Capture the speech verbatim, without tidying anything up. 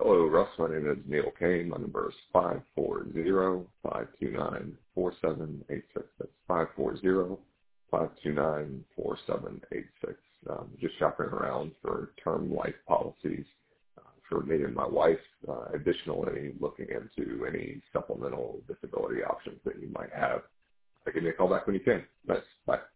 Hello, Russ. My name is Neil Kane. My number is five four zero, five two nine, four seven eight six. That's five four zero, five two nine, four seven eight six. Um, just shopping around for term life policies uh, for me and my wife. Uh, additionally, looking into any supplemental disability options that you might have. Give me a call back when you can. Thanks. Bye.